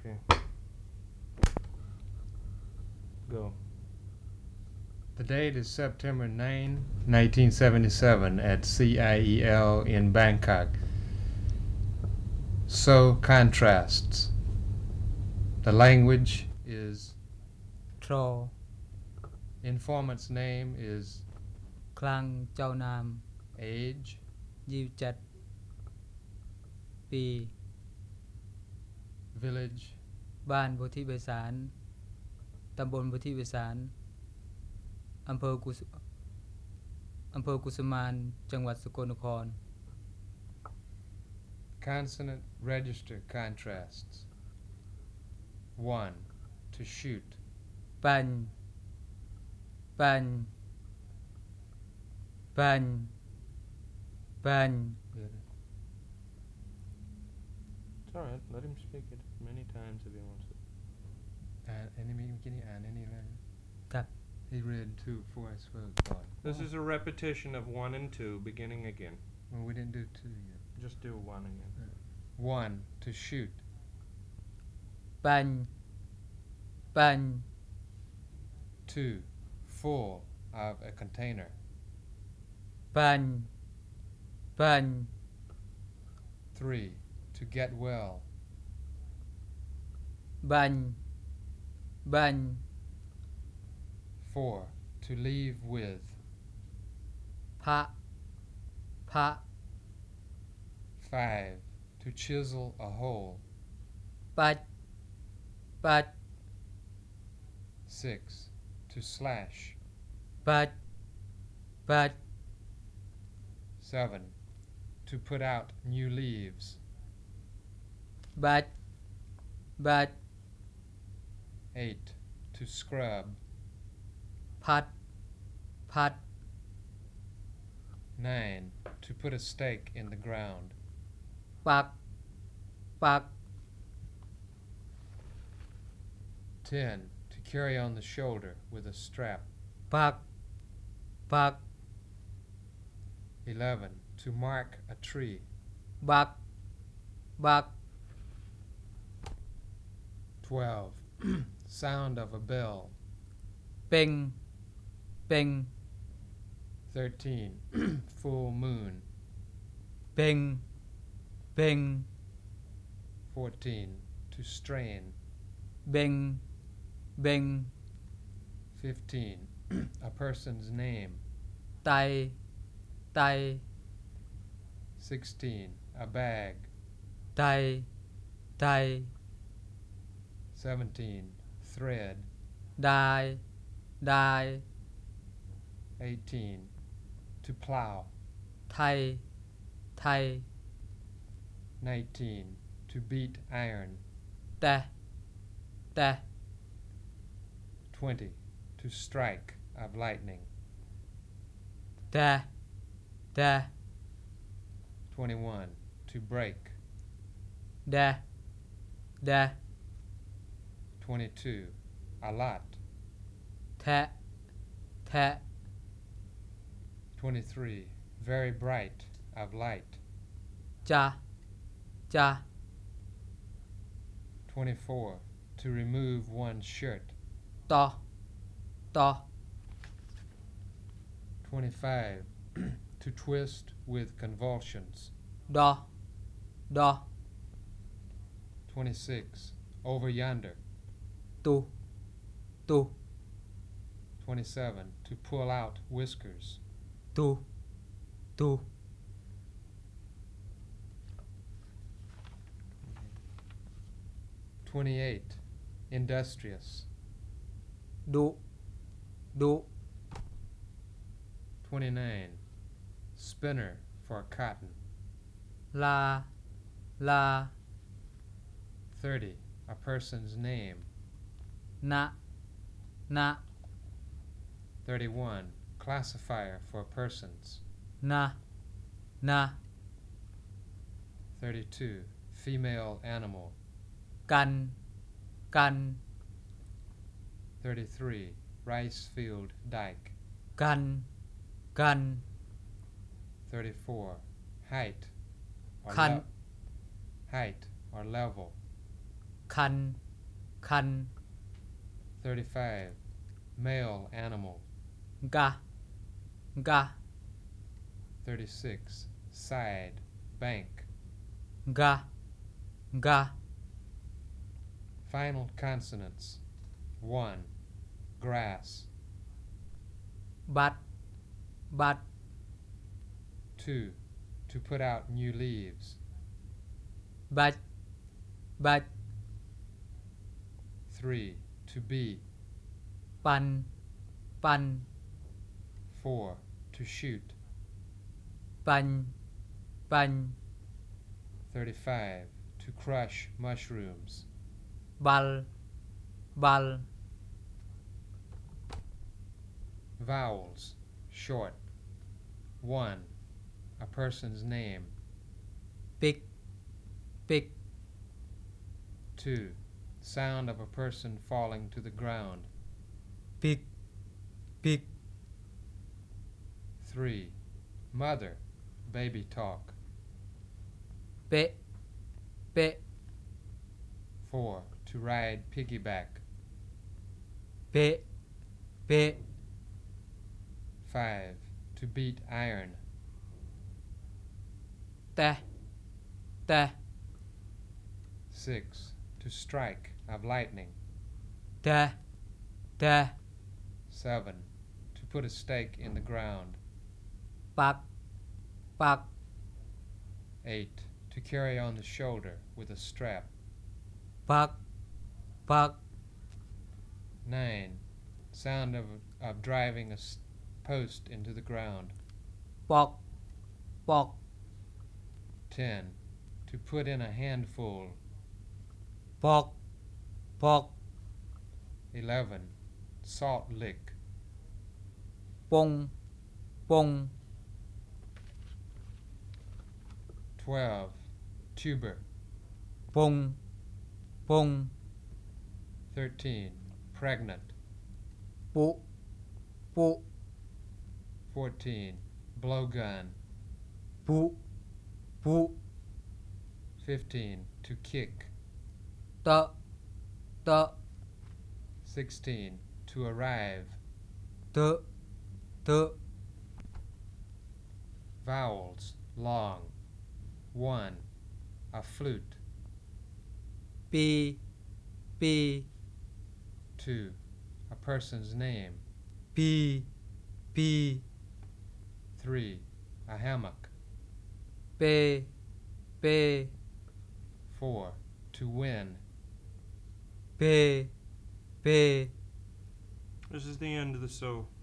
Okay. Go. The date is September 9, 1977 at CIEL in Bangkok. So contrasts. The language is Tro informant's name is คลังเจ้านาม age 27 ปี village บ้านโพธิไพศาล ตำบลโพธิไพศาล อำเภอกุสุมาน จังหวัดสกลนคร consonant register contrasts. 1. To shoot ปันปันปันปัน Good. It's all right. Let him speak it many times if he wants to. Any meeting beginning and any letter? ครับ He read two before I spoke one. This is a repetition of 1 and 2 beginning again. Well, we didn't do 2 yet. Just do 1 again. 1. To shoot ปันปัน 2. Full of a container ปันปัน 3. To get well บันบัน 4. To leave with พระพระ 5. To chisel a hole ปัดปัด 6. To slash ปัดปัด 7. To put out new leaves บัดบัด 8. To scrub พัดพัด 9. To put a stake in the ground ปักปัก 10. To carry on the shoulder with a strap ปักปัก 11. To mark a tree บักบัก 12. Sound of a bell เป่งเป่ง 13. Full moon เป่งเป่ง 14. To strain เบ่งเบ่ง 15. A person's name ไตไต 16. A bag ไตไต 17. Thread ได้ได้ 18. To plow ไทยไทย 19. To beat iron แต่แต่ 20. To strike of lightning แต่แต่ 21. To break แดแด 22. A lot แทะแทะ 23. Very bright of light จะจะ 24. To remove one's shirt ต่อต่อ 25. To twist with convulsions ดอดอ 26. Over yonder ตุตุ 27. To pull out whiskers ตุตุ 28. Industrious ดุดุ 29. Spinner for cotton ลาลา 30. A person's name นะนะ 31. Classifier for persons นะนะ 32. Female animal กันกัน 33. Rice field dike กันกัน 34. Height or Kan. height or level คันคัน 35. Male animal. กะกะ 36. Side, bank. กะกะ Final consonants. 1. Grass. บัดบัด 2. To put out new leaves. บัดบัด 3. To be. ปันปัน 4. To shoot. ปันปัน 35. To crush mushrooms. บัลบัล Vowels. Short. 1. A person's name. ปิกปิก 2. Sound of a person falling to the ground. ปิกปิก 3. Mother. Baby talk. เป๊ะเป๊ะ 4. To ride piggyback. เป๊ะเป๊ะ 5. To beat iron. แต่แต่ 6. To strike of lightning. แต่แต่ 7. To put a stake in the ground. ปักปัก 8. To carry on the shoulder with a strap. ปักปัก 9. Sound of driving a post into the ground. ปอกปอก 10. To put in a handful. ปอกปอก 11. Salt lick. ปงปง 12. Tuber. ปงปง 13. Pregnant. ปุปุ 14. Blowgun. ปุปุ 15. To kick. ตะตะ 16. To arrive. เตะเตะ Vowels. Long. 1. A flute. ปีปี 2. A person's name. ปีปี 3. A hammock. เปเป 4. To win. เปเป This is the end of the so.